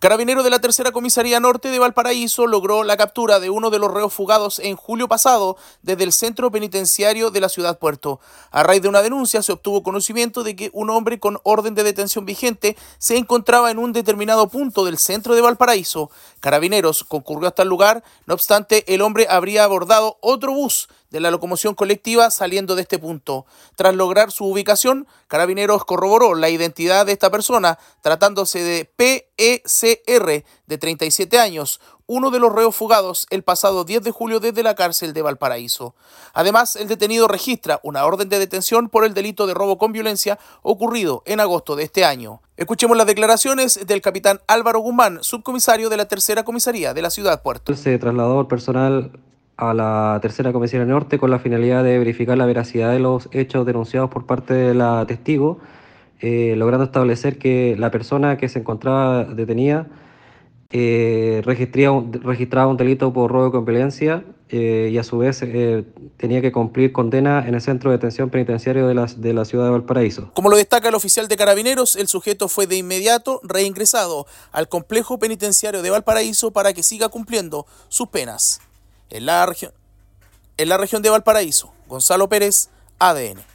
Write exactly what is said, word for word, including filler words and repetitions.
Carabineros de la Tercera Comisaría Norte de Valparaíso logró la captura de uno de los reos fugados en julio pasado desde el centro penitenciario de la ciudad Puerto. A raíz de una denuncia se obtuvo conocimiento de que un hombre con orden de detención vigente se encontraba en un determinado punto del centro de Valparaíso. Carabineros concurrió hasta el lugar, no obstante el hombre habría abordado otro bus de la locomoción colectiva saliendo de este punto. Tras lograr su ubicación, Carabineros corroboró la identidad de esta persona, tratándose de P E C R, de treinta y siete años, uno de los reos fugados el pasado diez de julio desde la cárcel de Valparaíso. Además, el detenido registra una orden de detención por el delito de robo con violencia ocurrido en agosto de este año. Escuchemos las declaraciones del capitán Álvaro Guzmán, subcomisario de la Tercera Comisaría de la ciudad Puerto. Se trasladó el personal a la Tercera Comisaría Norte con la finalidad de verificar la veracidad de los hechos denunciados por parte de la testigo, eh, logrando establecer que la persona que se encontraba detenida eh, registraba, un, registraba un delito por robo con violencia eh, y a su vez eh, tenía que cumplir condena en el centro de detención penitenciario de la, de la ciudad de Valparaíso. Como lo destaca el oficial de Carabineros, el sujeto fue de inmediato reingresado al complejo penitenciario de Valparaíso para que siga cumpliendo sus penas. En la, regi- en la región de Valparaíso, Gonzalo Pérez, A D N.